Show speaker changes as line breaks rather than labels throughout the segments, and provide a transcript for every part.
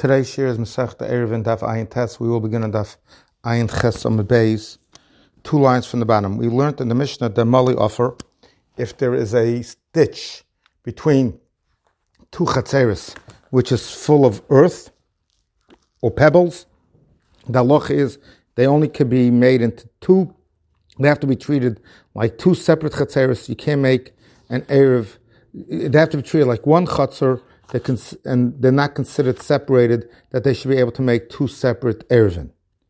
Today's shir is Masechta Eruvin Daf Ayin Tes. We will begin on Daf Ayin Ches Amud Beis, 2 lines from the bottom. We learned in the Mishnah that Mali offer, if there is a ditch between two chatzeres, which is full of earth or pebbles, the halacha is they only can be made into two. They have to be treated like two separate chatzeres. You can't make an Erev. They have to be treated like one chatzer, and they're not considered separated, that they should be able to make two separate Erevin.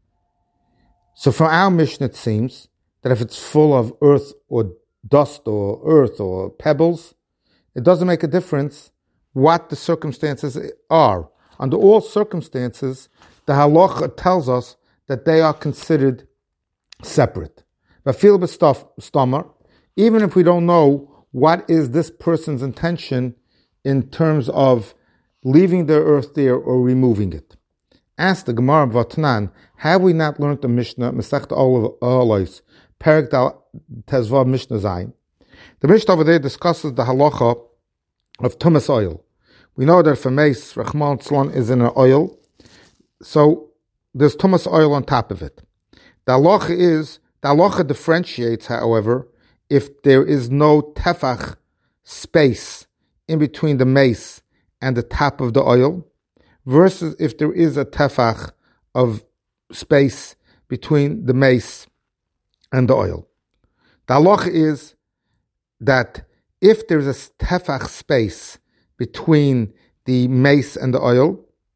So from our Mishnah, it seems that if it's full of earth or dust or earth or pebbles, it doesn't make a difference what the circumstances are. Under all circumstances, the halacha tells us that they are considered separate. But feel bit stomach, even if we don't know what is this person's intention in terms of leaving the earth there or removing it. Ask the Gemara Vatnan, have we not learned the Mishnah, Masechta Olos, Perek Dal Tezvav Mishnah Zayin? The Mishnah over there discusses the halacha of tumas oil. We know that if a mace, Rachman Tzlon, is in an oil, so there's tumas oil on top of it. The halacha differentiates, however, if there is no tefach space in between the mace and the top of the oil, versus if there is a tefach of space between the mace and the oil. The halacha is that if there is a tefach space between the mace and the oil,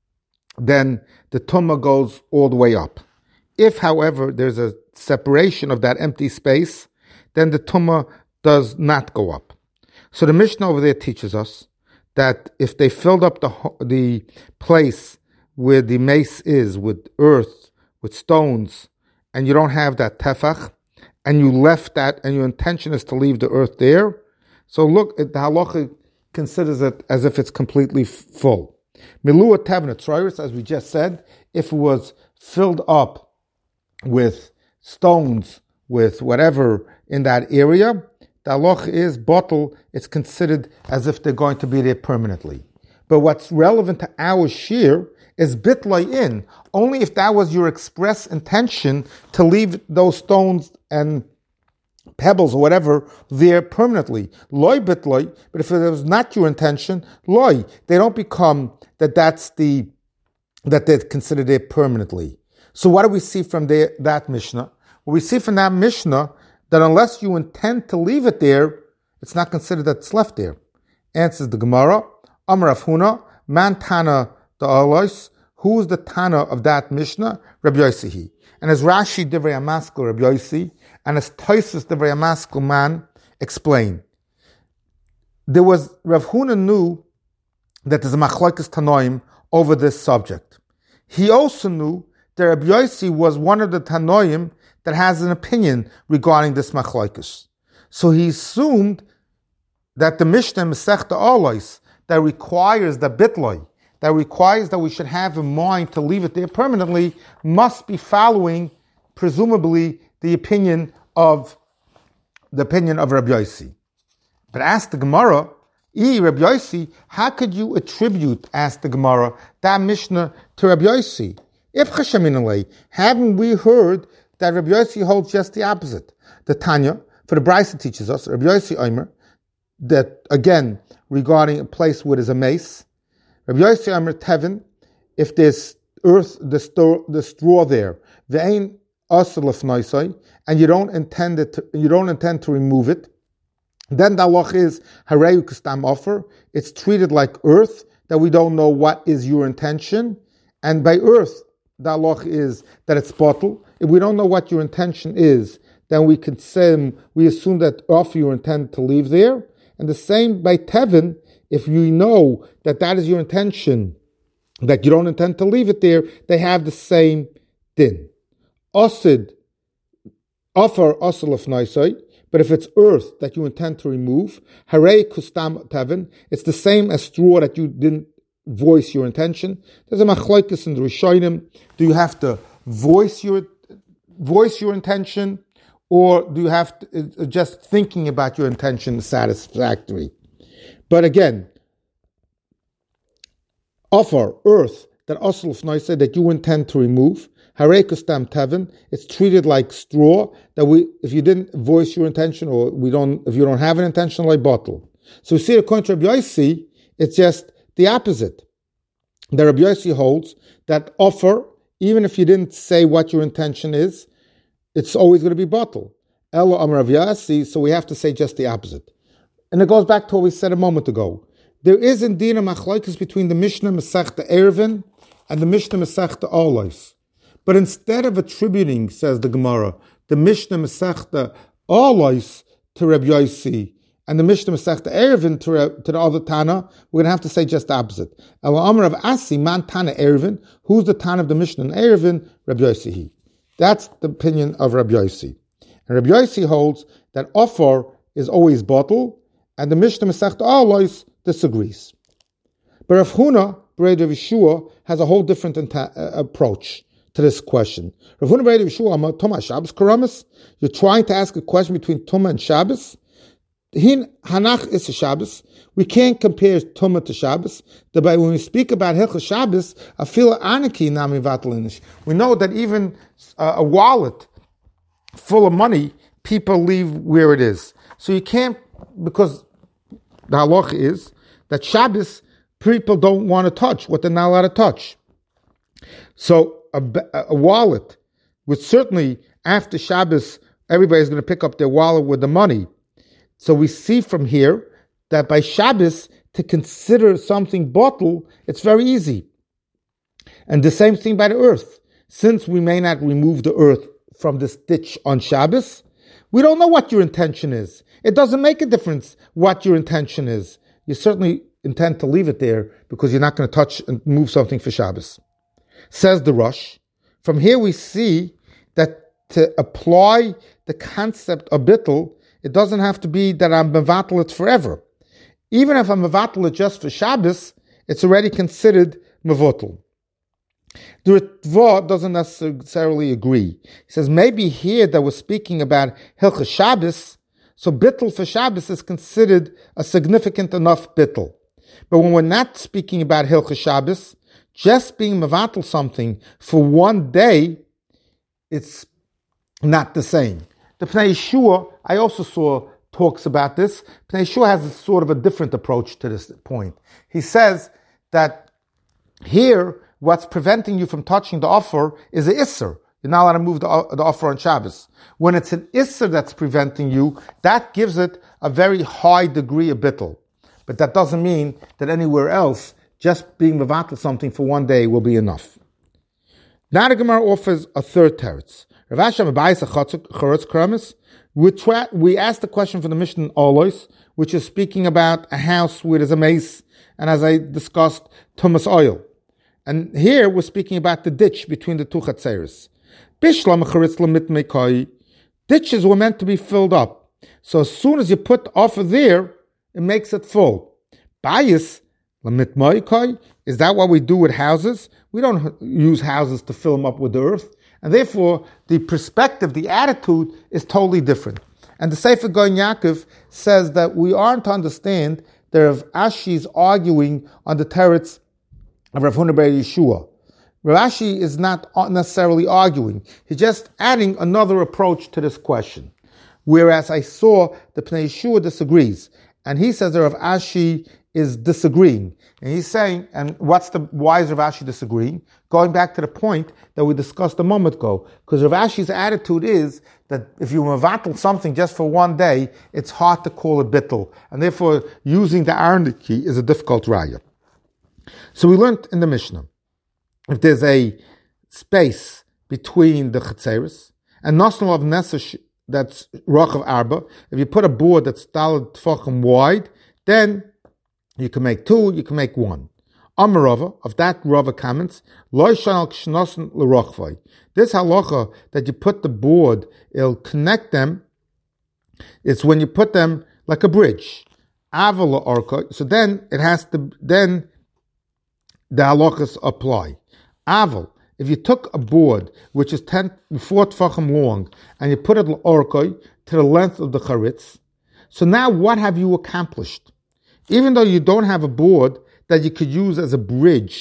then the tumah goes all the way up. If, however, there's a separation of that empty space, then the tumah does not go up. So the Mishnah over there teaches us that if they filled up the place where the mace is with earth, with stones, and you don't have that tefach, and you left that, and your intention is to leave the earth there, so look, the halacha considers it as if it's completely full. Milua tevna, as we just said, if it was filled up with stones, with whatever in that area, the halacha is bottle, it's considered as if they're going to be there permanently. But what's relevant to our shir is bitlay in, only if that was your express intention to leave those stones and pebbles or whatever there permanently. Loy bitlay, but if it was not your intention, loy, they don't become that they're considered there permanently. So what do we see from that Mishnah? Well, we see from that Mishnah that unless you intend to leave it there, it's not considered that it's left there. Answers the Gemara, Amar Rav Huna, Man Tana the Alois, who is the Tana of that Mishnah? Rabbi Yossi. And as Rashi Divrei Amaskal Rabbi Yossi, and as Tosfos Divrei Amaskal Man explain, Rav Huna knew that there's a machlokes Tanoim over this subject. He also knew that Rabbi Yossi was one of the Tanoim that has an opinion regarding this machlokes. So he assumed that the Mishnah Masechta Olos that requires the bitloi, that requires that we should have in mind to leave it there permanently, must be following, presumably, the opinion of Rabbi Yossi. But ask the Gemara, Rabbi Yossi, how could you attribute, ask the Gemara, that Mishnah to Rabbi Yossi? If Chashaminalei, haven't we heard that Rabbi Yossi holds just the opposite? The Tanya, for the Brisa teaches us, Rabbi Yossi Omer, that again, regarding a place where there's a mace, Rabbi Yossi Omer Tevin, if there's earth, the straw there, ve'ein asur lefnoisai, and you don't intend to remove it, then the halacha is hareu kastam offer. It's treated like earth, that we don't know what is your intention, and by earth, the halacha is that it's bottle. If we don't know what your intention is, then we assume that offer you intend to leave there. And the same by Tevin, if you know that is your intention, that you don't intend to leave it there, they have the same din. Osid, offer osil of noisai, but if it's earth that you intend to remove, harei kustam Tevin, it's the same as straw that you didn't voice your intention. There's a machlokes in the Rishonim. Do you have to voice your intention, or do you have to, just thinking about your intention satisfactory? But again, offer, earth, that osel fnoise, that you intend to remove. Harekus tam tevin, it's treated like straw, that if you didn't voice your intention, or if you don't have an intention, like bottle. So we see according to Rabbi Yossi, it's just the opposite. The Rabbi Yossi holds that offer, even if you didn't say what your intention is, it's always going to be bottle. Elo Amar Rabbi Yossi, so we have to say just the opposite. And it goes back to what we said a moment ago. There is indeed a machlokes between the Mishnah Masechta Eruvin and the Mishnah Masechta Olos. But instead of attributing, says the Gemara, the Mishnah Masechta Olos to Rabbi Yossi and the Mishnah Masechta Eruvin to the other Tana, we're going to have to say just the opposite. El Amar of Asi, man Tana Eruvin, who's the Tana of the Mishnah and Eruvin? Rabbi Yossi. That's the opinion of Rabbi Yossi. And Rabbi Yossi holds that offer is always bottle, and the Mishnah Masechta Olos disagrees. But Rav Huna, B'rei Rav Yeshua, has a whole different approach to this question. Rav Huna B'rei Rav Yeshua, Tuma Shabbos Karamas, you're trying to ask a question between Tuma and Shabbos. Hin Hanach is a Shabbos. We can't compare Tuma to Shabbos. When we speak about Hilchos Shabbos, Afila Anaki Nami Vatalinish. We know that even a wallet full of money, people leave where it is. So you can't, because the halach is that Shabbos people don't want to touch what they're not allowed to touch. So a wallet, which certainly after Shabbos, everybody's going to pick up their wallet with the money. So we see from here that by Shabbos, to consider something bottle, it's very easy. And the same thing by the earth. Since we may not remove the earth from this ditch on Shabbos, we don't know what your intention is. It doesn't make a difference what your intention is. You certainly intend to leave it there because you're not going to touch and move something for Shabbos. Says the Rosh. From here we see that to apply the concept of bittul, it doesn't have to be that I'm mevatel it forever. Even if I'm mevatel it just for Shabbos, it's already considered mevotel. The Ritva doesn't necessarily agree. He says maybe here that we're speaking about Hilchos Shabbos, so bittul for Shabbos is considered a significant enough bittul. But when we're not speaking about Hilchos Shabbos, just being mevatel something for one day, it's not the same. The Pnei Yeshua, I also saw talks about this. Pnei Yeshua has a sort of a different approach to this point. He says that here, what's preventing you from touching the offer is an isser. You're not allowed to move the offer on Shabbos. When it's an isser that's preventing you, that gives it a very high degree of bittul. But that doesn't mean that anywhere else, just being mevatel something for one day will be enough. Now the Gemara offers a third teretz. Rav Asher Mabayis Chorotz Kramis. We asked the question from the Mishnah Olos, which is speaking about a house where there's a mace, and as I discussed, tumas oil. And here we're speaking about the ditch between the two chatzeres. Ditches were meant to be filled up. So as soon as you put the offer there, it makes it full. Bayis is that what we do with houses? We don't use houses to fill them up with the earth. And therefore, the perspective, the attitude is totally different. And the Sefer Goin Yaakov says that we aren't to understand that Rav Ashi is arguing on the teretz of Rav Huna B'rei Yeshua. Rav Ashi is not necessarily arguing. He's just adding another approach to this question. Whereas I saw the Pnei Yeshua disagrees. And he says that Rav Ashi is disagreeing. And he's saying, and why is Rav Ashi disagreeing? Going back to the point that we discussed a moment ago. Because Rav Ashi's attitude is that if you mevatel something just for one day, it's hard to call it bittul. And therefore, using the Arniki is a difficult raya. So we learned in the Mishnah, if there's a space between the chatzeres, and nosnal of nesesh, that's rochav arba, if you put a board that's daled tfachim wide, then you can make two, you can make one. Amarava, of that Rava comments, loy shanal kshnosen l'rochvay. This halacha that you put the board, it'll connect them. It's when you put them like a bridge. Avala orka. So then it has to, then the halachas apply. Aval, if you took a board which is 4 tfachim long and you put it l'orka to the length of the charitz, so now what have you accomplished? Even though you don't have a board that you could use as a bridge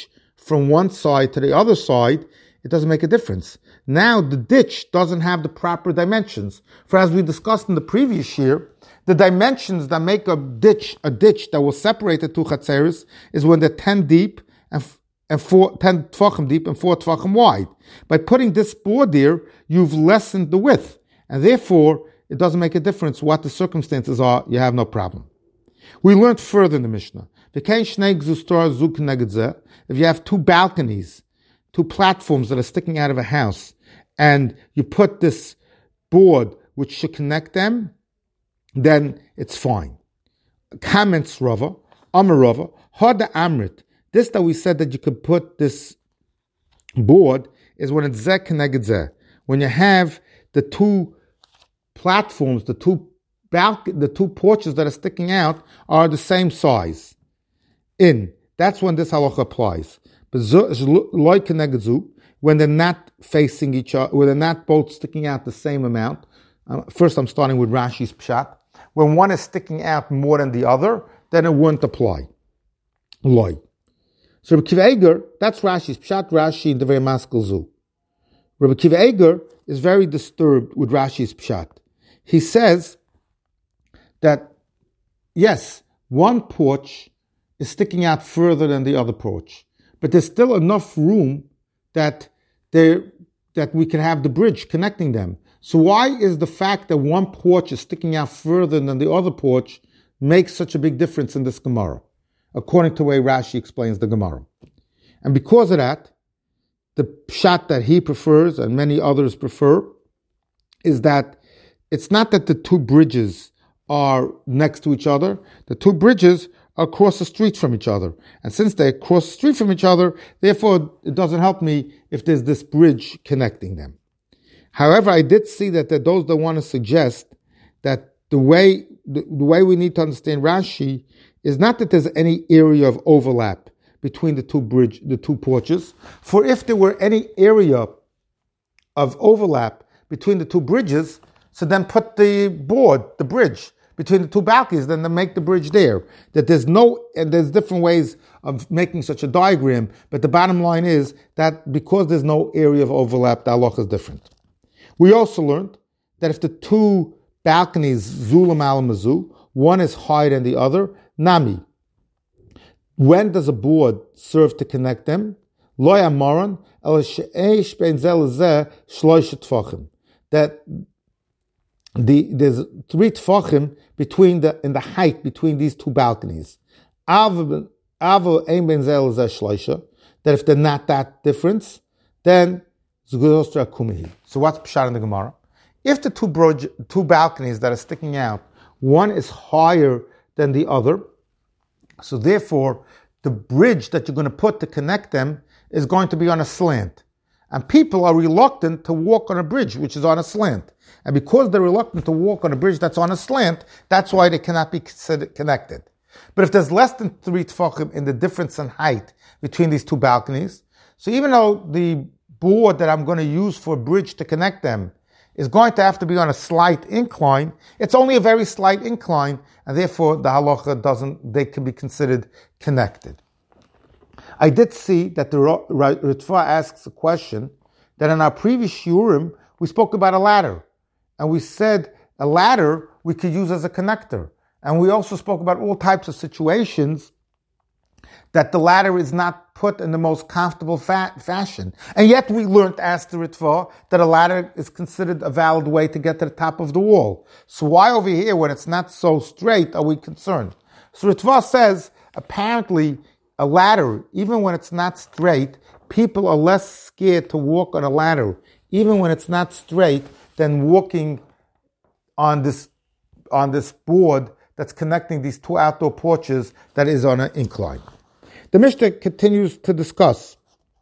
from one side to the other side, it doesn't make a difference. Now the ditch doesn't have the proper dimensions. For as we discussed in the previous year, the dimensions that make a ditch that will separate the two chatzeres is when they're 10 deep and 10 tvachim deep and 4 tvachim wide. By putting this board there, you've lessened the width, and therefore it doesn't make a difference what the circumstances are. You have no problem. We learned further in the Mishnah. If you have two balconies, two platforms that are sticking out of a house, and you put this board which should connect them, then it's fine. Comments Rava, Amar Rava, Hada Amrit. This that we said that you could put this board is when it's Zeh Keneged Zeh. When you have the two platforms, the two porches that are sticking out are the same size. That's when this halacha applies. But when they're not facing each other, when they're not both sticking out the same amount. First, I'm starting with Rashi's pshat. When one is sticking out more than the other, then it wouldn't apply. Loy. So Rabbi Kiva Eiger, that's Rashi's pshat. Rashi in the very Maskell Zu. Rabbi Kiva Eiger is very disturbed with Rashi's pshat. He says that yes, one porch is sticking out further than the other porch, but there's still enough room that we can have the bridge connecting them. So why is the fact that one porch is sticking out further than the other porch makes such a big difference in this Gemara, according to the way Rashi explains the Gemara? And because of that, the pshat that he prefers and many others prefer is that it's not that the two bridges are next to each other. The two bridges are across the street from each other. And since they're across the street from each other, therefore it doesn't help me if there's this bridge connecting them. However, I did see that there are those that want to suggest that the way we need to understand Rashi is not that there's any area of overlap between the two porches. For if there were any area of overlap between the two bridges, so then put the bridge between the two balconies, then make the bridge there. That there's different ways of making such a diagram, but the bottom line is that because there's no area of overlap, the halacha is different. We also learned that if the two balconies, zulam al mazu, one is higher than the other, nami. When does a board serve to connect them? Lo yamaran el she'esh ben zel zeh shloisha tfachim. That there's 3 tfachim in the height between these two balconies. Avo ein ben zel zeh shloisha. That if they're not that difference, then so what's pshat in the Gemara? If the two balconies that are sticking out, one is higher than the other, so therefore the bridge that you're going to put to connect them is going to be on a slant. And people are reluctant to walk on a bridge which is on a slant. And because they're reluctant to walk on a bridge that's on a slant, that's why they cannot be considered connected. But if there's less than 3 tefachim in the difference in height between these two balconies, so even though the board that I'm going to use for a bridge to connect them is going to have to be on a slight incline, it's only a very slight incline, and therefore the halacha they can be considered connected. I did see that the Ritva asks a question that in our previous shiurim we spoke about a ladder, and we said a ladder we could use as a connector, and we also spoke about all types of situations that the ladder is not put in the most comfortable fashion. And yet we learned, asked the Ritva, that a ladder is considered a valid way to get to the top of the wall. So why over here, when it's not so straight, are we concerned? So Ritva says, apparently, a ladder, even when it's not straight, people are less scared to walk on a ladder, even when it's not straight, than walking on this board that's connecting these two outdoor porches that is on an incline. The Mishnah continues to discuss,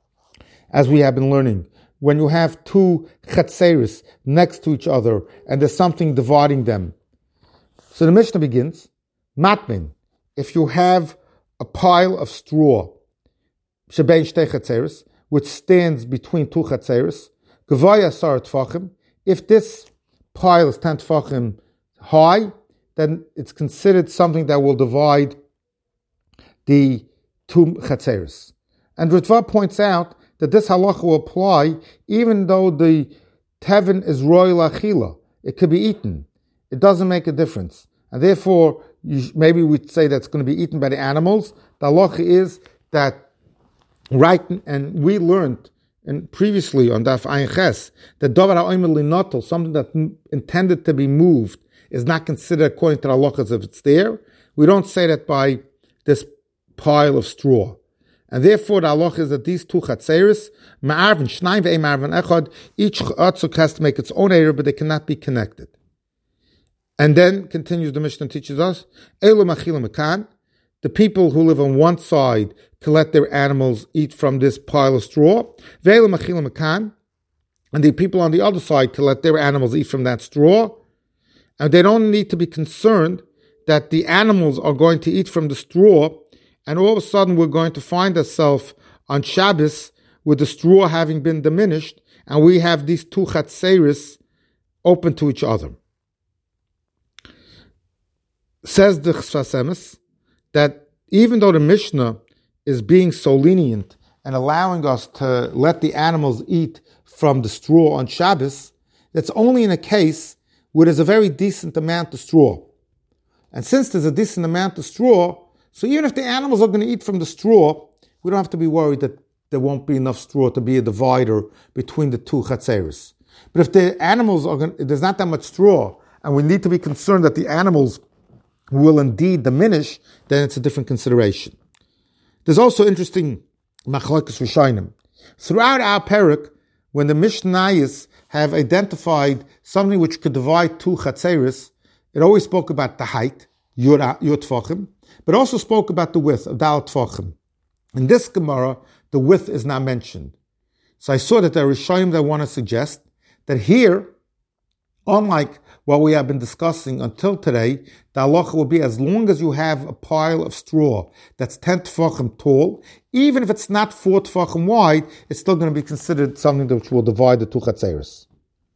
as we have been learning, when you have two chatzeris next to each other and there's something dividing them. So the Mishnah begins, matmin, if you have a pile of straw, shebein shtei chatzeris, which stands between two chatzeris, gevaya sar tfachim, if this pile is 10 tfachim high, then it's considered something that will divide the two chatzeris. And Ritva points out that this halacha will apply even though the tevin is royal achila. It could be eaten. It doesn't make a difference. And therefore, maybe we'd say that's going to be eaten by the animals. The halacha is that, right, and we learned previously on Daf Ayin Ches, that davar ha'omer linotel, something that intended to be moved, is not considered according to the halacha as if it's there. We don't say that by this pile of straw. And therefore the halacha is that these two chatzeris, ma'arvin, shnayim ve'em ma'arvin echad, each chatzuk has to make its own area, but they cannot be connected. And then continues the Mishnah and teaches us, Elu machilim mekan, the people who live on one side can let their animals eat from this pile of straw. Ve'elu machilim mekan, and the people on the other side can let their animals eat from that straw. And they don't need to be concerned that the animals are going to eat from the straw, and all of a sudden we're going to find ourselves on Shabbos with the straw having been diminished, and we have these two chatzeris open to each other. Says the Chsfas Emes that even though the Mishnah is being so lenient and allowing us to let the animals eat from the straw on Shabbos, that's only in a case where there's a very decent amount of straw. And since there's a decent amount of straw, so even if the animals are going to eat from the straw, we don't have to be worried that there won't be enough straw to be a divider between the two chatzeris. But if the animals there's not that much straw, and we need to be concerned that the animals will indeed diminish, then it's a different consideration. There's also interesting machlokes rishonim. Throughout our parak, when the Mishnayos have identified something which could divide two chatzeris, it always spoke about the height, yud tfachim, but also spoke about the width of dal tfachim. In this Gemara, the width is not mentioned. So I saw that there are rishonim that want to suggest that here, unlike what we have been discussing until today, the halacha will be as long as you have a pile of straw that's 10 tefachim tall, even if it's not 4 tefachim wide, it's still going to be considered something which will divide the two chatzeris.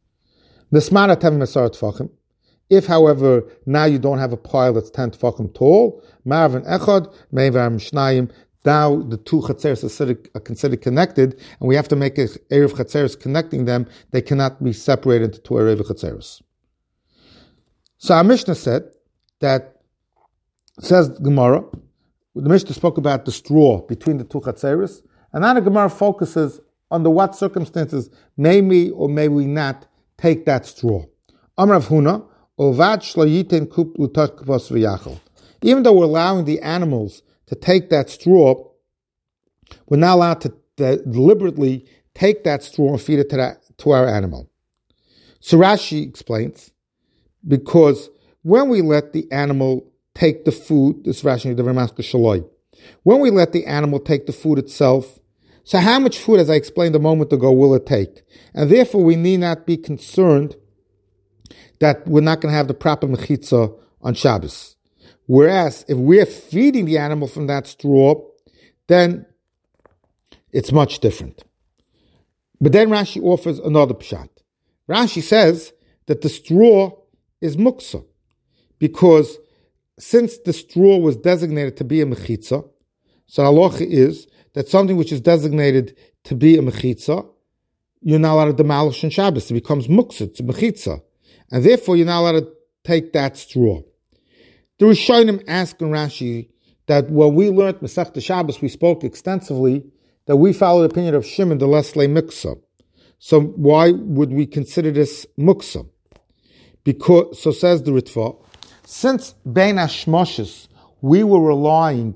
If, however, now you don't have a pile that's 10 tefachim tall, marvin echad, meivar mishnayim, now the two chatzeris are considered connected, and we have to make an erev chatzeris connecting them. They cannot be separated into two erev chatzeris. So our Mishnah said that, says Gemara, the Mishnah spoke about the straw between the two chatzeris, and now the Gemara focuses under what circumstances may we or may we not take that straw. Amar Rav Huna, Ovad shlo yiten kup lutat kavos v'yachal. Even though we're allowing the animals to take that straw, we're not allowed to deliberately take that straw and feed it to our animal. So Rashi explains, because when we let the animal take the food, this Rashi, when we let the animal take the food itself, so how much food, as I explained a moment ago, will it take? And therefore we need not be concerned that we're not going to have the proper mechitza on Shabbos. Whereas if we're feeding the animal from that straw, then it's much different. But then Rashi offers another pshat. Rashi says that the straw is muksa, because since the straw was designated to be a mechitza, so halacha is that something which is designated to be a mechitza, you're not allowed to demolish on Shabbos. It becomes muksa, it's a mechitza, and therefore you're not allowed to take that straw. The Rishonim ask in Rashi that when we learned Masechta Shabbos, we spoke extensively that we follow the opinion of Shimon the Lesle Muksa. So why would we consider this muksa? Because, so says the Ritva, since Bein Hashmoshes, we were relying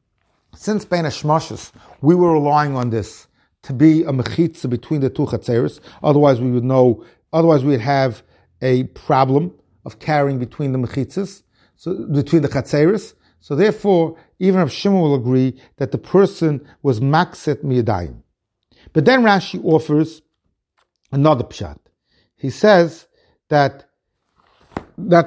on this to be a mechitza between the two chatzeris. Otherwise we'd have a problem of carrying between the mechitzas, so between the chatzeris. So therefore, even if Shimon will agree that the person was makset miyadayim. But then Rashi offers another pshat. He says that the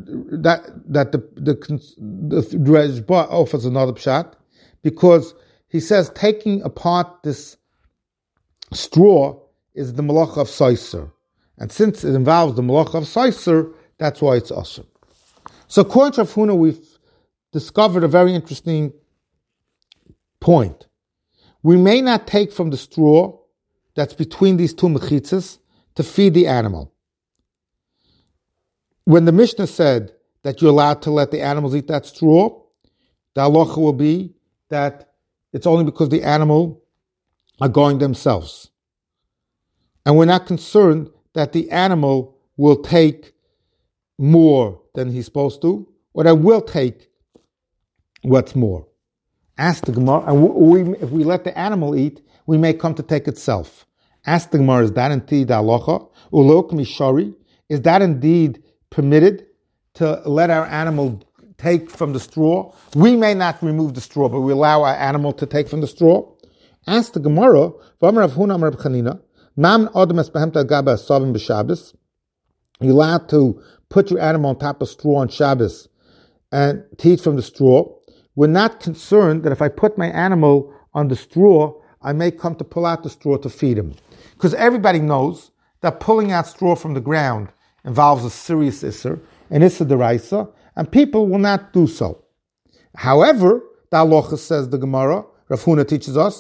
Reshba offers another pshat, because he says taking apart this straw is the malacha of Saiser. And since it involves the malacha of Saiser, that's why it's asur. So according to Rav Huna, we've discovered a very interesting point. we may not take from the straw that's between these two mechitzas to feed the animal. When the Mishnah said that you're allowed to let the animals eat that straw, the halacha will be that it's only because the animal are going themselves. And we're not concerned that the animal will take more than he's supposed to, or that will take what's more. Ask the Gemara, and if we let the animal eat, we may come to take itself. Ask the Gemara, is that indeed halacha? Ulok mishari, is that indeed permitted to let our animal take from the straw? We may not remove the straw, but we allow our animal to take from the straw. Ask the Gemara, you're allowed to put your animal on top of straw on Shabbos and to eat from the straw. We're not concerned that if I put my animal on the straw, I may come to pull out the straw to feed him. Because everybody knows that pulling out straw from the ground involves a serious isser, an isser deraisa, and people will not do so. However, the halacha says the Gemara, Rav Huna teaches us,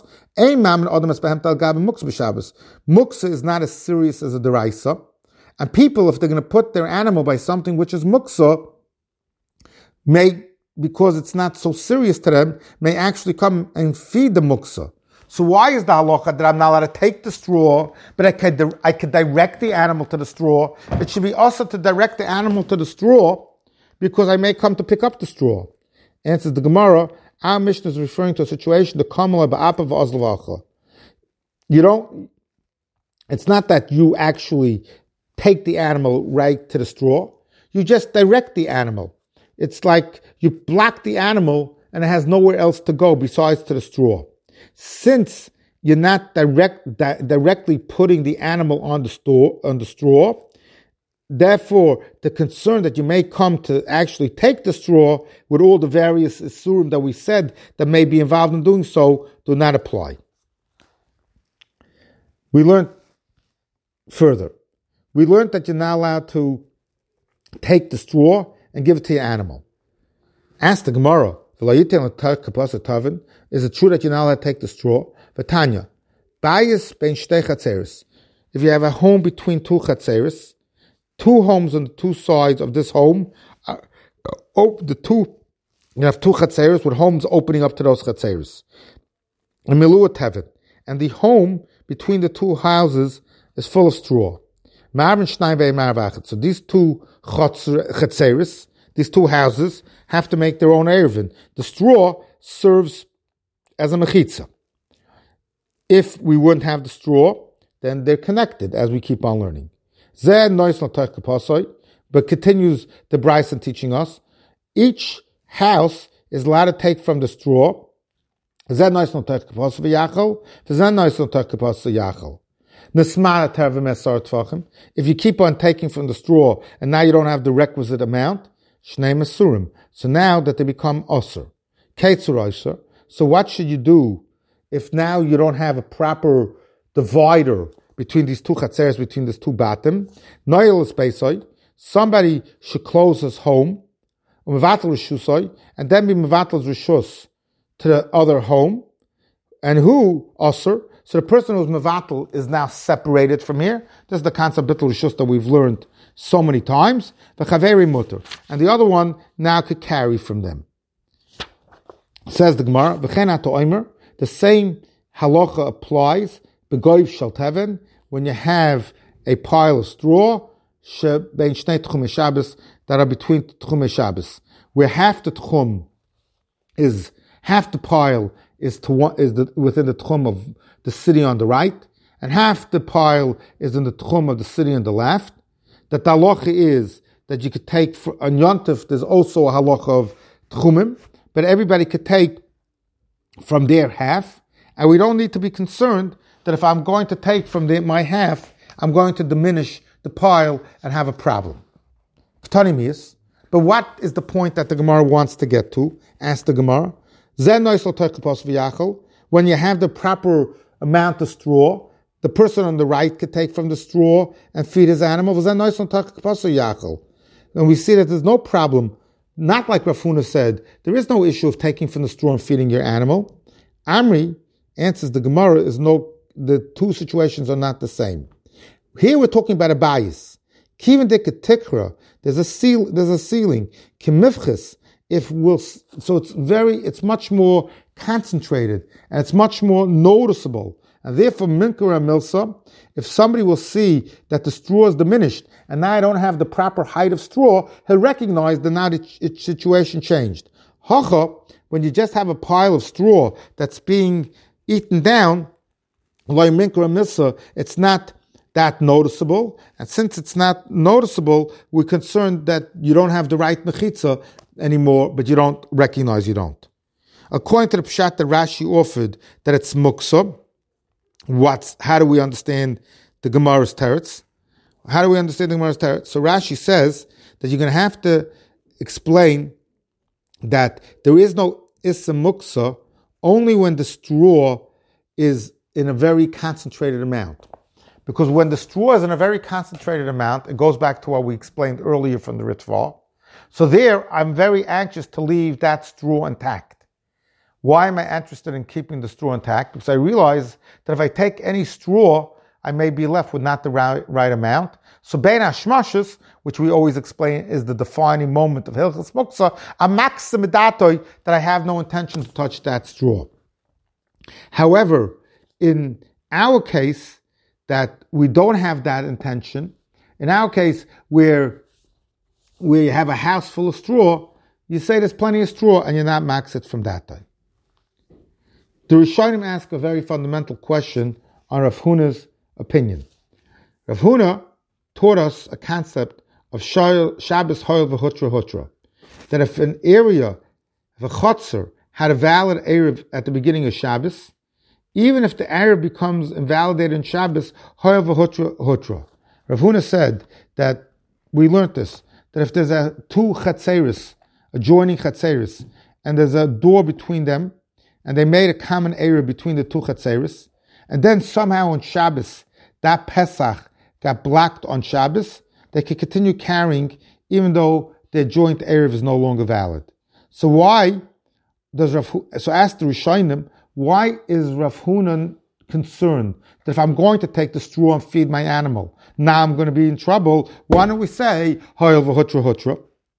muksa is not as serious as a deraisa, and people, if they're going to put their animal by something which is muksa, may, because it's not so serious to them, may actually come and feed the muksa. So why is the halacha that I'm not allowed to take the straw, but I could direct the animal to the straw? It should be also to direct the animal to the straw, because I may come to pick up the straw. Answers the Gemara, our Mishnah is referring to a situation, the kamala ba'apav ozlavacha. It's not that you actually take the animal right to the straw, you just direct the animal. It's like you block the animal and it has nowhere else to go besides to the straw. Since you're not directly putting the animal on the straw, therefore the concern that you may come to actually take the straw with all the various isurim that we said that may be involved in doing so do not apply. We learned further. We learned that you're not allowed to take the straw and give it to your animal. Ask the Gemara, is it true that you're not allowed to take the straw? V'tanya, bayis ben shtei chatzeris. If you have a home between two chatzeris, two homes on the two sides of this home, you have two chatzeris with homes opening up to those chatzeris. And miluah tevet, and the home between the two houses is full of straw. So these two chatzeris, these two houses, have to make their own erevin. The straw serves as a mechitza. If we wouldn't have the straw, then they're connected, as we keep on learning. But continues the Bryson teaching us, each house is allowed to take from the straw. If you keep on taking from the straw and now you don't have the requisite amount, shnei mesurim. So now that they become osir. So what should you do if now you don't have a proper divider between these two chatzeres, between these two batim? Somebody should close his home, and then be mevatel rishus to the other home. And who osir? So the person who's mevatel is now separated from here. This is the concept of bittul rishus that we've learned so many times. V'chaveri mutter, and the other one now could carry from them. Says the Gemara, v'chen ato omer, the same halacha applies begoiv shel teven, when you have a pile of straw shebein shnei tchumei Shabbos, that are between tchumei Shabbos, where half the pile is within the tchum of the city on the right, and half the pile is in the tchum of the city on the left. That the halacha is that you could take on Yontif. There's also a halacha of tchumim, but everybody could take from their half, and we don't need to be concerned that if I'm going to take from my half, I'm going to diminish the pile and have a problem. But what is the point that the Gemara wants to get to? Ask the Gemara. When you have the proper amount of straw, the person on the right could take from the straw and feed his animal. And we see that there's no problem. Not like Rav Huna said, there is no issue of taking from the straw and feeding your animal. Amri, answers the Gemara is the two situations are not the same. Here we're talking about a bias. Kiven de ketikra, there's a ceiling. Kimifchis, so it's much more concentrated and it's much more noticeable. And therefore, minkara milsa, if somebody will see that the straw is diminished and now I don't have the proper height of straw, he'll recognize that now its situation changed. Hacha, when you just have a pile of straw that's being eaten down, like minkara milsa, it's not that noticeable. And since it's not noticeable, we're concerned that you don't have the right mechitza anymore, but you don't recognize you don't. According to the pshat that Rashi offered, that it's muksa, how do we understand the Gemara's teretz? How do we understand the Gemara's teretz? So Rashi says that you're going to have to explain that there is no issa muksa only when the straw is in a very concentrated amount. Because when the straw is in a very concentrated amount, it goes back to what we explained earlier from the Ritva. So there, I'm very anxious to leave that straw intact. Why am I interested in keeping the straw intact? Because I realize that if I take any straw, I may be left with not the right amount. So Bein HaShmashos, which we always explain is the defining moment of Hilchas Muksa, a maximidatoi that I have no intention to touch that straw. However, in our case, that we don't have that intention, in our case, where we have a house full of straw, you say there's plenty of straw and you're not maxed from that time. The Rishonim ask a very fundamental question on Rav Huna's opinion. Rav Huna taught us a concept of Shabbos Hoyel v'Hutra Hutra, that if an area, if a chotzer had a valid Erev at the beginning of Shabbos, even if the Erev becomes invalidated in Shabbos, Hoyel v'Hutra Hutra. Rav Huna said that, we learned this, that if there's two chatzeris, adjoining chatzeris, and there's a door between them, and they made a common area between the two chatzeris, and then somehow on Shabbos, that Pesach got blocked on Shabbos, they could continue carrying even though their joint Erev is no longer valid. So why does ask the Rishonim, why is Rav Huna concerned that if I'm going to take the straw and feed my animal, now I'm going to be in trouble? Why don't we say, Hoyel v'Hutra Hutra?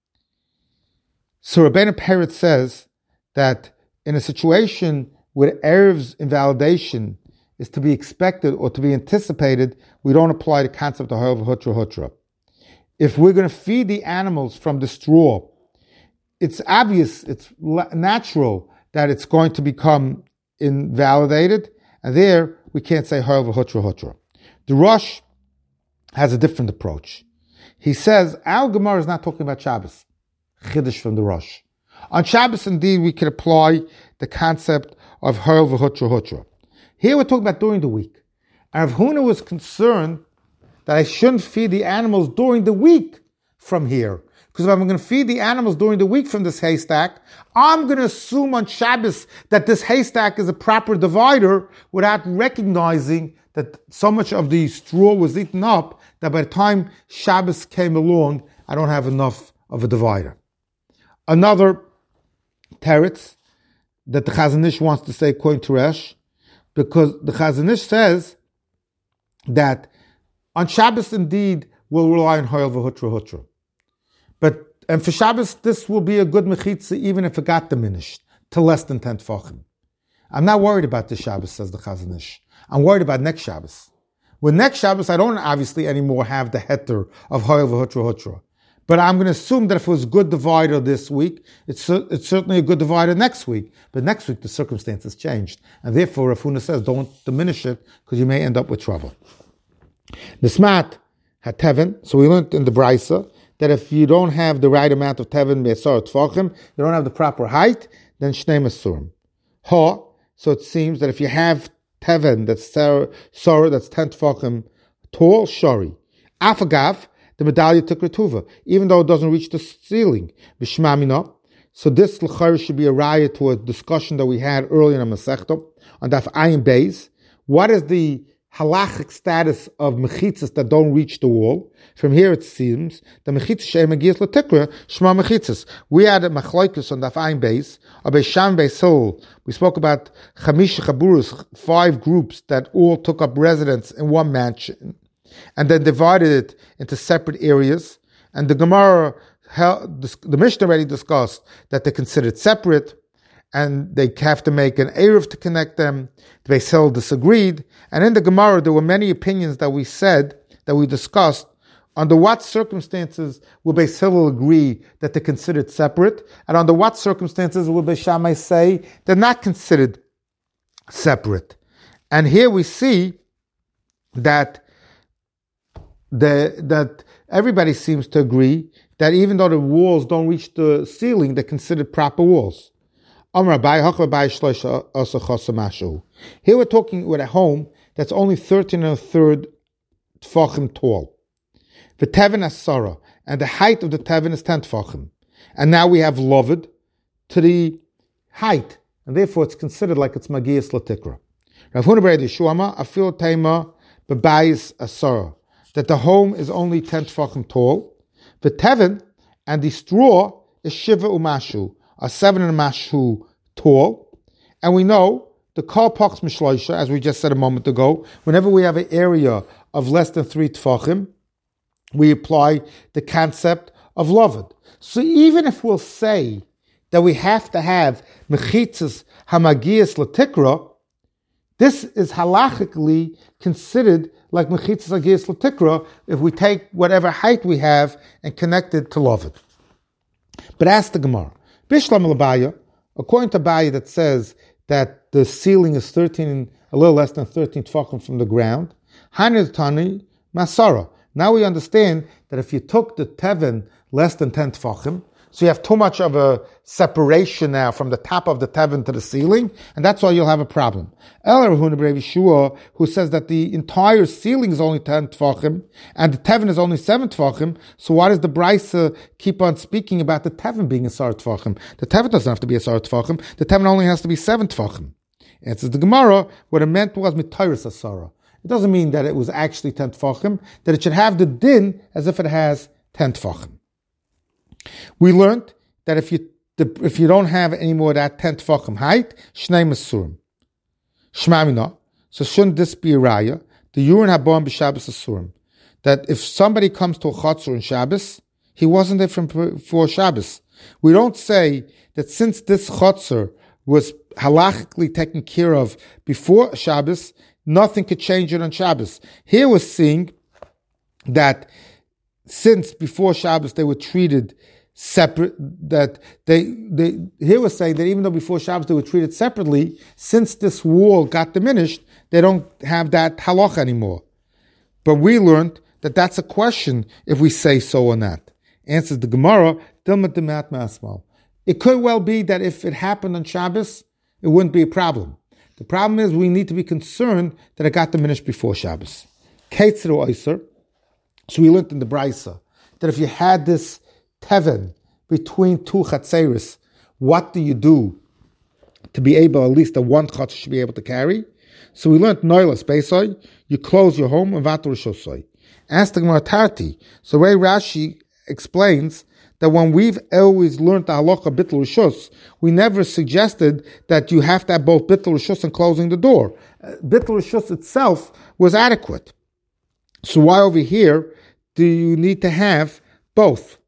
So Rabbeinu Peretz says that in a situation where Erev's invalidation is to be expected or to be anticipated, we don't apply the concept of Hoyel v'Hutra Hutra. If we're going to feed the animals from the straw, it's obvious, it's natural that it's going to become invalidated, and there we can't say Hoyel v'Hutra Hutra. The Rosh has a different approach. He says, our Gemara is not talking about Shabbos. Chiddush from the Rosh. On Shabbos, indeed, we can apply the concept of Hoyel v'Hutra Hutra. Here we're talking about during the week. And Rav Huna was concerned that I shouldn't feed the animals during the week from here. Because if I'm going to feed the animals during the week from this haystack, I'm going to assume on Shabbos that this haystack is a proper divider without recognizing that so much of the straw was eaten up that by the time Shabbos came along, I don't have enough of a divider. Another teretz that the Chazon Ish wants to say according to Resh, because the Chazon Ish says that on Shabbos indeed we'll rely on Hoyel v'Hutra Hutra. And for Shabbos, this will be a good mechitza even if it got diminished to less than 10 tefachim. I'm not worried about this Shabbos, says the Chazon Ish. I'm worried about next Shabbos. With next Shabbos, I don't obviously anymore have the heter of Hoyel v'Hutra Hutra. But I'm going to assume that if it was a good divider this week, it's certainly a good divider next week. But next week, the circumstances changed. And therefore, Rav Huna says, don't diminish it, because you may end up with trouble. The Smat had Tevin, so we learned in the Brisa, that if you don't have the right amount of Tevin, Me'asar Tfachim, you don't have the proper height, then Shnei Masurim. Ha, so it seems that if you have Tevin, that's Sarah, that's 10 Tfachim tall, Shari. Afagav, the medallion took Retuva, even though it doesn't reach the ceiling. B'shmamina. So this l'chayr should be a raya to a discussion that we had earlier in the Masechta on Daf Ayin Beis. What is the halachic status of mechitzas that don't reach the wall. From here it seems the mechitzas she'em magias l'tikra shma mechitzas. We had a machloikus on the Ayin base, or Beis Shammai Beis Hillel. We spoke about chamish chaburus, 5 groups that all took up residence in one mansion, and then divided it into separate areas. And the Gemara, the Mishnah already discussed that they're considered separate, and they have to make an eruv to connect them. The Beis Hillel disagreed, and in the Gemara there were many opinions that we discussed. Under what circumstances will Beis Hillel agree that they're considered separate, and under what circumstances will Beis Shammai say they're not considered separate? And here we see that that everybody seems to agree that even though the walls don't reach the ceiling, they're considered proper walls. Here we're talking with a home that's only 13 1/3 tfachim tall. The teven asara, and the height of the teven is 10 tfachim. And now we have loved to the height, and therefore it's considered like it's magias latikra. Rav Huna bar Yeshuama afil teima bebayis asara, that the home is only 10 tfachim tall. The teven and the straw is shiva umashu, are 7 and a mashu tall. And we know the kol pachs mishloisha, as we just said a moment ago, whenever we have an area of less than 3 tfachim, we apply the concept of loved. So even if we'll say that we have to have mechitzas hamagias latikra, this is halachically considered like mechitzas hagias latikra if we take whatever height we have and connect it to loved. But ask the Gemara, Bishlam al-Abaya, according to Abaya that says that the ceiling is a little less than 13 tfachim from the ground, Hanir Tani Masara. Now we understand that if you took the teven less than 10 tfachim, so you have too much of a separation now from the top of the teven to the ceiling, and that's why you'll have a problem. El Rav Huna bar Yeshua, who says that the entire ceiling is only 10 tfachim, and the teven is only 7 tfachim, so why does the Brisa keep on speaking about the teven being a sar tfachim? The teven doesn't have to be a sar tfachim, the teven only has to be 7 tfachim. And it says the Gemara, what it meant was mitayris asara. It doesn't mean that it was actually 10 tfachim, that it should have the din as if it has 10 tfachim. We learned that if you don't have any more of that 10 tfachim height, shnei masurim. Shmamina. So shouldn't this be a raya? The urine habon b'Shabbos asurim. That if somebody comes to a chatzor in Shabbos, he wasn't there for Shabbos. We don't say that since this chatzor was halachically taken care of before Shabbos, nothing could change it on Shabbos. Here we're seeing that since before Shabbos they were treated separate, that here we're saying that even though before Shabbos they were treated separately, since this wall got diminished, they don't have that halacha anymore. But we learned that that's a question if we say so or not. Answers the Gemara, it could well be that if it happened on Shabbos, it wouldn't be a problem. The problem is we need to be concerned that it got diminished before Shabbos. So we learned in the Brisa that if you had this teven between 2 chatzeris, what do you do to be able, at least the one chatzer should be able to carry? So we learned noilas beisoy, you close your home and vatur shosoi. Ask the Gemara Tarti. So Ray Rashi explains that when we've always learned the halacha bittul rishus, we never suggested that you have to have both bittul rishus and closing the door. Bittul rishus itself was adequate. So why over here do you need to have both?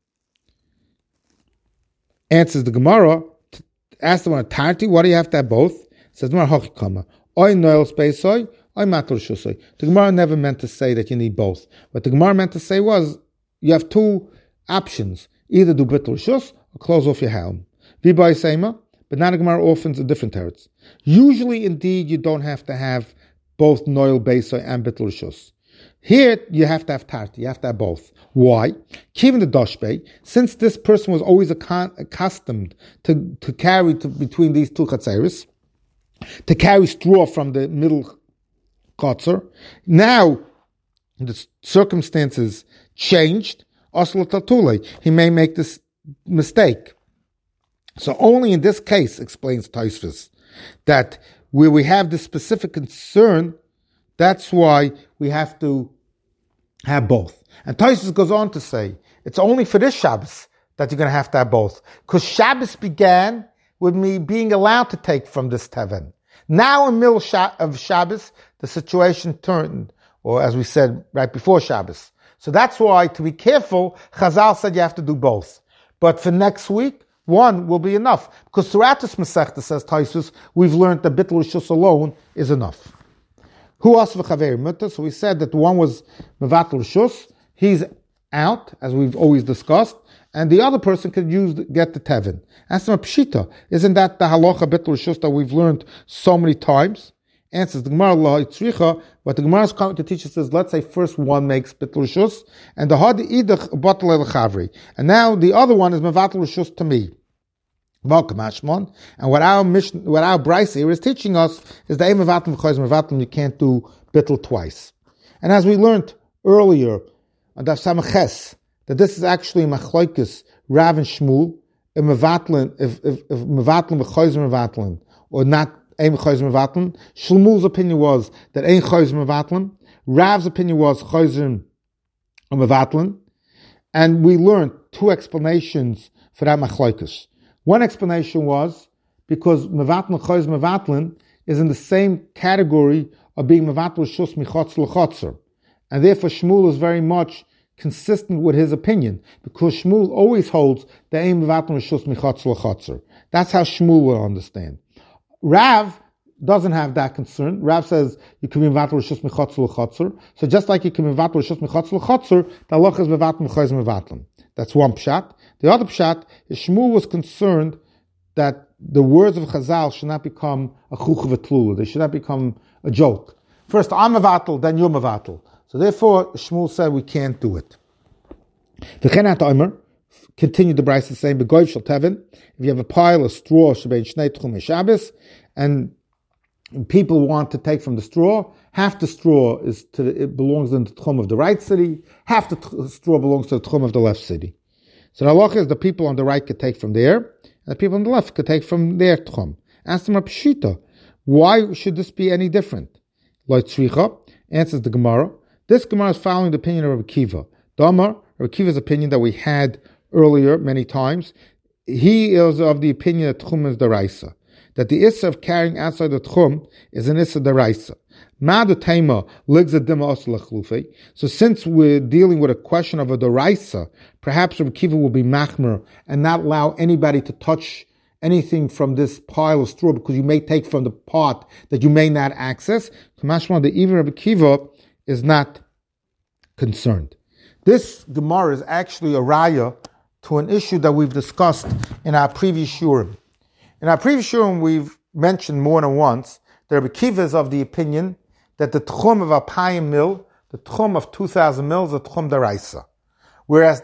Answers the Gemara. Ask the one Tarti, why do you have to have both? Says Gemara Hachikama. Oy noel speisoy, oy matur rishusay. The Gemara never meant to say that you need both. What the Gemara meant to say was you have 2 options. Either do bittul rishus or close off your helm. V'bay seima, but now the Gemara offers a different teretz. Usually, indeed, you don't have to have both noel beisoy and bittul rishus. Here, you have to have tarti. You have to have both. Why? Given the doshbei, since this person was always accustomed to carry between these 2 chatzeris, to carry straw from the middle kotzer, now the circumstances changed. He may make this mistake. So only in this case, explains Tosfos, that where we have this specific concern That's why we have to have both. And Tosfos goes on to say, it's only for this Shabbos that you're going to have both. Because Shabbos began with me being allowed to take from this Teven. Now in the middle of Shabbos, the situation turned, or as we said right before Shabbos. So that's why, to be careful, Chazal said you have to do both. But for next week, one will be enough. Because throughout this Masechta, says Tosfos, we've learned that Bittul Rishus alone is enough. Who else v'chaver mutter? So we said that one was Mevatel Rishus, he's out, as we've always discussed, and the other person could get the Tevin. Answer a Pshita. Isn't that the halacha Bittul Rishus that we've learned so many times? Answers the Gemara La Yitzricha. What the Gemara is coming to teach us is, let's say first one makes Bittul Rishus, and the Hadi Idach Batal El Chavri, and now the other one is Mevatel Rishus to me. And what our Bryce here is teaching us is that you can't do Bittul twice. And as we learned earlier on Daf Samaches, that this is actually Machlokes Rav and Shmuel, if Mevatlin v'chayzer Mevatlin, or not Ein Chayzer Mevatlin. Shmuel's opinion was that Ein Chayzer Mevatlin. Rav's opinion was Chayzer Mevatlin. And we learned two explanations for that Machlokes. One explanation was because Mevatlin Chayzer Mevatlin is in the same category of being Mevatel Rishus Michotz L'chotzer. And therefore Shmuel is very much consistent with his opinion, because Shmuel always holds the Ein Mevatel Rishus Michotz L'chotzer. That's how Shmuel will understand. Rav doesn't have that concern. Rav says you can be Mevatel Rishus Michotz L'chotzer. So just like you can be Mevatel Rishus Michotz L'chotzer, the halacha is Mevatel Chayzer Mevatlin. That's one pshat. The other pshat is Shmuel was concerned that the words of Chazal should not become a chuch v'tlula. They should not become a joke. First, I'm mevatel, then you're mevatel. So therefore, Shmuel said we can't do it. The Chenat Omer continued the Bryce saying, "Begoiv shel tevin." If you have a pile of straw, shebein shnei tchumei Shabbos, and people want to take from the straw, half the straw it belongs in the tchum of the right city, half the straw belongs to the tchum of the left city. So the halacha is the people on the right could take from there, and the people on the left could take from their tchum. Ask them a pshita. Why should this be any different? Lo tzricha, answers the Gemara. This Gemara is following the opinion of Rabbi Kiva. Damar, Rabbi Kiva's opinion that we had earlier many times, he is of the opinion that tchum is deraisa, that the issa of carrying outside the tchum is an issa deraisa. So since we're dealing with a question of a deraisa, perhaps Rabbi Kiva will be machmer and not allow anybody to touch anything from this pile of straw, because you may take from the part that you may not access. That even Rabbi Kiva is not concerned. This Gemara is actually a raya to an issue that we've discussed in our previous shurim. In our previous shurim, we've mentioned more than once that Rabbi Kiva is of the opinion that the tchum of a payim mil, the tchum of 2,000 mil, is a tchum deraisa. Whereas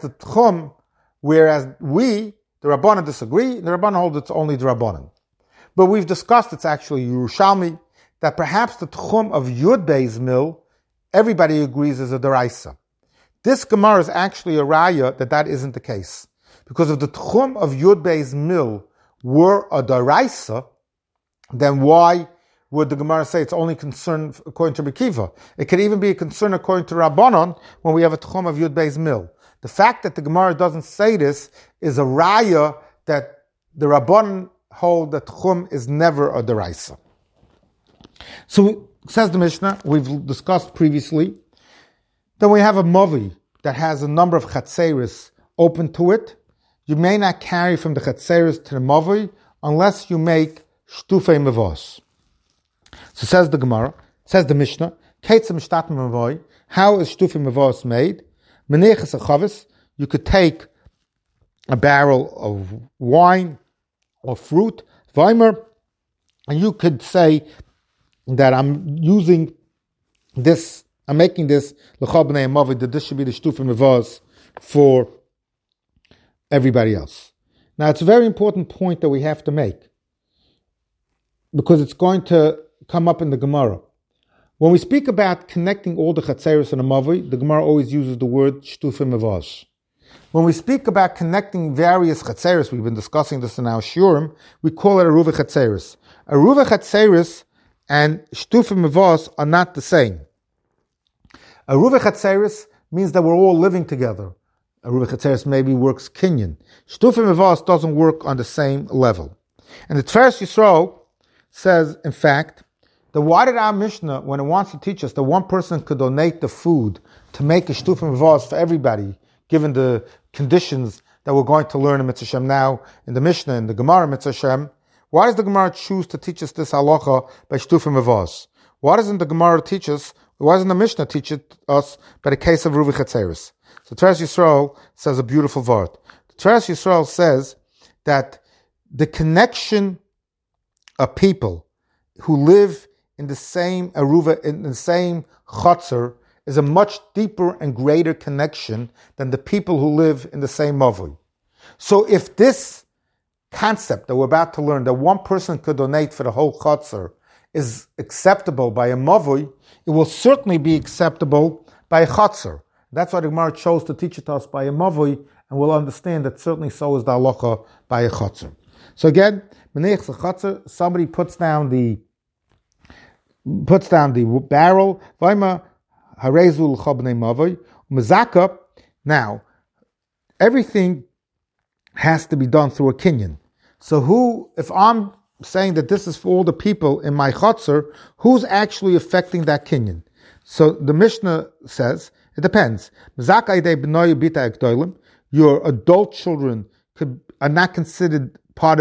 we, the Rabbanan, disagree, the Rabbanan hold it's only the Rabbanan. But we've discussed, it's actually Yerushalmi, that perhaps the tchum of Yud Beis mil, everybody agrees is a deraisa. This Gemara is actually a raya that isn't the case. Because if the tchum of Yud Beis mil were a deraisa, then why would the Gemara say it's only concerned according to Rabbi Kiva? It could even be a concern according to Rabbanon when we have a tchum of Yud Beis mil. The fact that the Gemara doesn't say this is a raya that the Rabbanon hold that tchum is never a deraisa. So, says the Mishnah, we've discussed previously, then we have a mavi that has a number of chatzeris open to it. You may not carry from the chatzeris to the mavi unless you make shtufei mevos. So says the Gemara, says the Mishnah, how is shtufei mevos made? Meneches achavis, you could take a barrel of wine or fruit, vaimer, and you could say that I'm using this, I'm making this l'chol b'nei mavi, that this should be the shtufei mevos for everybody else. Now it's a very important point that we have to make, because it's going to come up in the Gemara. When we speak about connecting all the chatzeris and a mavi, the Gemara always uses the word shtufei mevos. When we speak about connecting various chatzeris, we've been discussing this in our shurim, we call it a ruva chatzeris. A ruva chatzeris and Shtufim Mevos are not the same. Eruv Chatzeris means that we're all living together. Eruv Chatzeris maybe works kinyan. Shtufim Mevos doesn't work on the same level. And the Tiferes Yisrael says, in fact, that why did our Mishnah, when it wants to teach us that one person could donate the food to make a Shtufim Mevos for everybody, given the conditions that we're going to learn in Mitzvah Shem now, in the Mishnah, in the Gemara Mitzvah Shem, why does the Gemara choose to teach us this halacha by Shtufim Mevos? Why doesn't the Gemara teach us, why doesn't the Mishnah teach it us by the case of Ruvi Chatzeris? So Tiferes Yisrael says a beautiful word. Tiferes Yisrael says that the connection of people who live in the same Aruva, in the same Chotzer, is a much deeper and greater connection than the people who live in the same Mavui. So if this concept that we're about to learn, that one person could donate for the whole Chotzer, is acceptable by a Mavui, it will certainly be acceptable by a Chotzer. That's why the Gemara chose to teach it to us by a Mavui, and we'll understand that certainly so is the halacha by a Chotzer. So again, somebody puts down the barrel. Now, everything has to be done through a kinyan. So if I'm saying that this is for all the people in my chotzer, who's actually affecting that kinyan? So the Mishnah says, it depends. Your adult children are not considered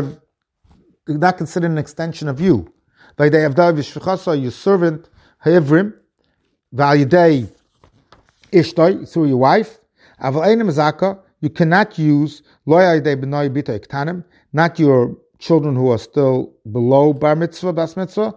an extension of you. Your servant, Ha'ivrim, Validei Ishtoi, through your wife. You cannot use not your children who are still below bar mitzvah, bas mitzvah.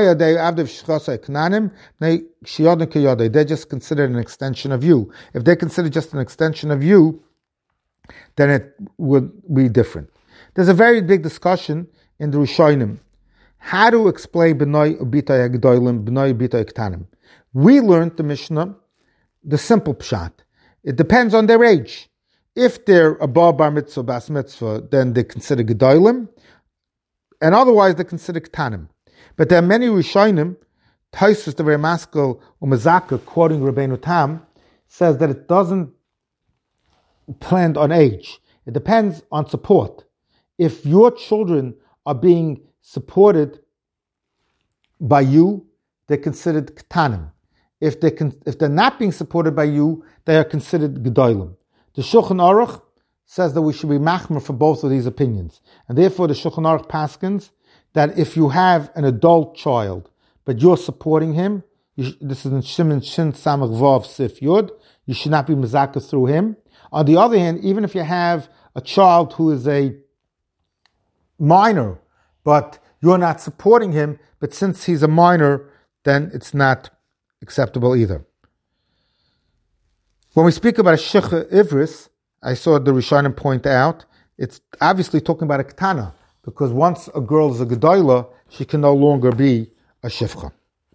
They're just considered an extension of you. If they consider just an extension of you, then it would be different. There's a very big discussion in the Rishonim how to explain b'nai ubitay hagdolim, b'nai ubitay ktanim. We learned the Mishnah, the simple pshat. It depends on their age. If they're above bar mitzvah, bas mitzvah, then they consider gedolim, and otherwise they consider ktanim. But there are many Rishonim, Taisus the very maskil umazaka, quoting Rabbeinu Tam, says that it doesn't depend on age. It depends on support. If your children are being supported by you, they're considered ktanim. If they're not being supported by you, they are considered gedolim. The Shulchan Aruch says that we should be machmer for both of these opinions, and therefore the Shulchan Aruch paskins that if you have an adult child but you're supporting him, this is in Shimon Shin Samach Vav Sif Yud, you should not be mezakah through him. On the other hand, even if you have a child who is a minor, but you're not supporting him, but since he's a minor, then it's not acceptable either. When we speak about a Shecha Ivris, I saw the Rishonim point out, it's obviously talking about a Ketana, because once a girl is a Gedola, she can no longer be a Shifcha.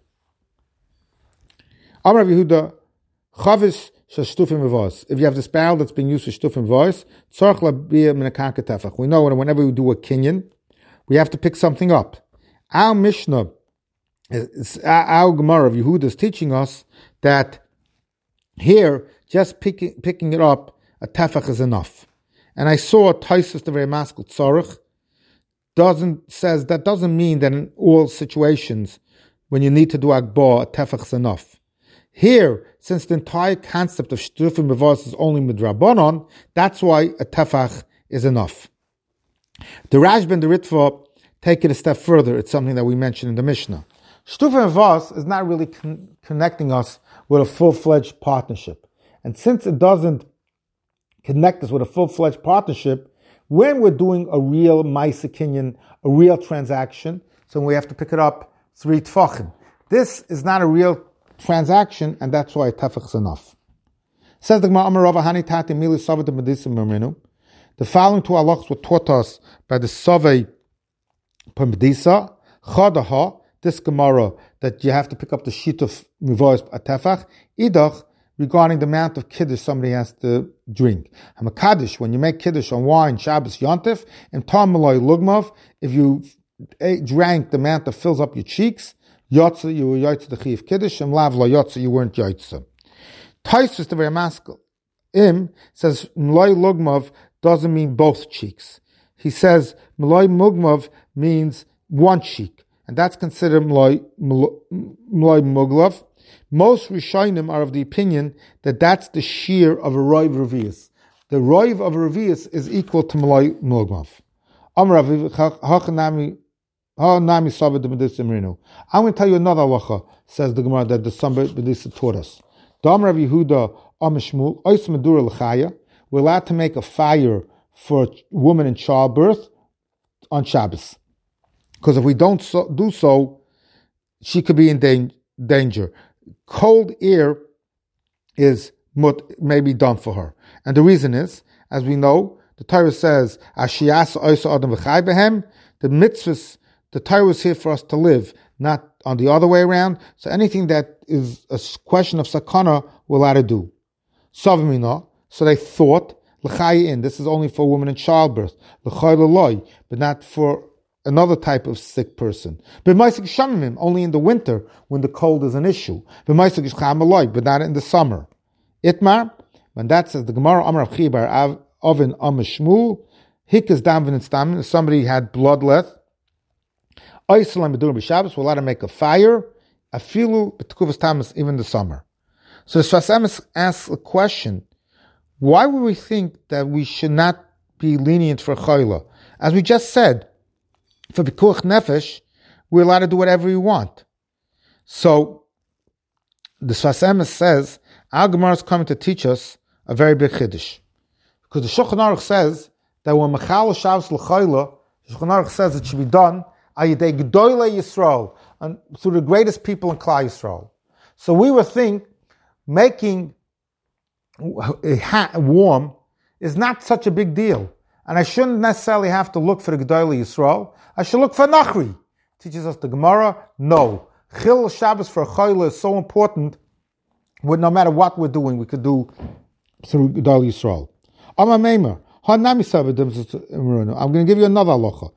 Amar Yehuda, Chavish Shtufim Mevos. If you have this barrel that's being used for Shtufim Mevos, Tzarech Labiyah Min HaKarka Tefach. We know whenever we do a kinyan, we have to pick something up. Our Mishnah, our Gemara of Yehuda is teaching us that here, just picking it up, a tefach is enough. And I saw Taisus the very maskul tzarech says that doesn't mean that in all situations when you need to do akbar, a tefach is enough. Here, since the entire concept of shtufim mevos is only midrabanon, that's why a tefach is enough. The Rashba and the Ritva take it a step further. It's something that we mentioned in the Mishnah. Shtufim mevos is not really connecting us with a full-fledged partnership. And since it doesn't connect us with a full-fledged partnership, when we're doing a real Maisa Kinyan, a real transaction, so we have to pick it up 3 tfachim. This is not a real transaction, and that's why a tefach is enough. Says the Gemara, the following 2 halachos were taught us by the Sovei Pemedisa, Chadaha, this Gemara, that you have to pick up the sheet of Mivois Atefach, Idach, regarding the amount of Kiddush somebody has to drink. Hamakadish, when you make Kiddush on wine, Shabbos, Yontif, and Tam Malay Lugmav, if you drank the amount that fills up your cheeks, Yotze, you were Yotze the Chiv Kiddush, and Lav La Yotze, you weren't Yotze. Taisus, the very masculine, says Mloi Lugmav doesn't mean both cheeks. He says Mloi Mugmav means one cheek, and that's considered Mloi Muglav. Most Rishonim are of the opinion that that's the shear of a Roiv Revius. The Roiv of a Revius is equal to Mloi Mugmav. I'm going to tell you another halacha, says the Gemara, that the Samba B'disa taught us. We're allowed to make a fire for a woman in childbirth on Shabbos. Because if we don't do so, she could be in danger. Cold air may be done for her. And the reason is, as we know, the Torah says, the mitzvahs, the Torah was here for us to live, not on the other way around. So anything that is a question of sakana, we're allowed to do. Savimina, so they thought, this is only for a woman in childbirth, but not for another type of sick person. But only in the winter when the cold is an issue. But not in the summer. Itmar, when that says the Gemara, Amar Chibar Oven Amashmul, Hikas Damvin and Stam, somebody had bloodletting. We're allowed to make a fire, afilu b'tekuvas tamas, even in the summer. So the Sfas Emes asks a question: why would we think that we should not be lenient for chayla? As we just said, for pikuach nefesh, we're allowed to do whatever we want. So the Sfas Emes says our Gemara is coming to teach us a very big chiddush, because the Shulchan Aruch says that when mechal Shabbos l'chayla, the Shulchan Aruch says it should be done Ayidei G'doilei Yisrael, and through the greatest people in Klal Yisrael. So we would think making a hat warm is not such a big deal, and I shouldn't necessarily have to look for the G'doilei Yisrael. I should look for Nachri. Teaches us the Gemara. No, Chil Shabbos for Chayla is so important. No matter what we're doing, we could do through G'doilei Yisrael. Amar Meimer. I'm going to give you another halacha.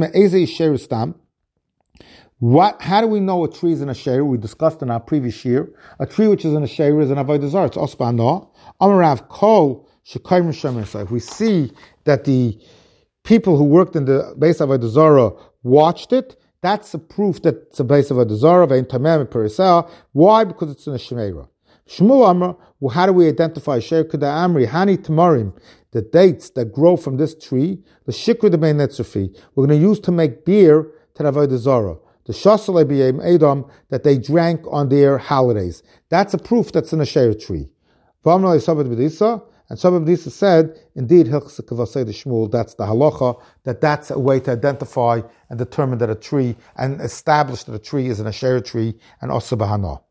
How do we know a tree is in a sheir? We discussed in our previous year. A tree which is in a sheir is an avodah zarah. It's osbana. Amarav kol shekayim shemer. If we see that the people who worked in the base of avodah zarah watched it, that's a proof that it's a base of avodah zarah. Why? Because it's in a shemeira. Shmuel Amar. Well, how do we identify sheir? Kada amri hani tamarim. The dates that grow from this tree, the shikra de bein netzafi, we're going to use to make beer to avodah zarah. The shasal b'yem edom that they drank on their holidays. That's a proof that's in a sheir tree. And Sabbat B'disa said, indeed, Hilchas Kavasei the Shmuel, that's the halacha, that's a way to identify and determine that a tree, and establish that a tree is an asher tree, and also bahana.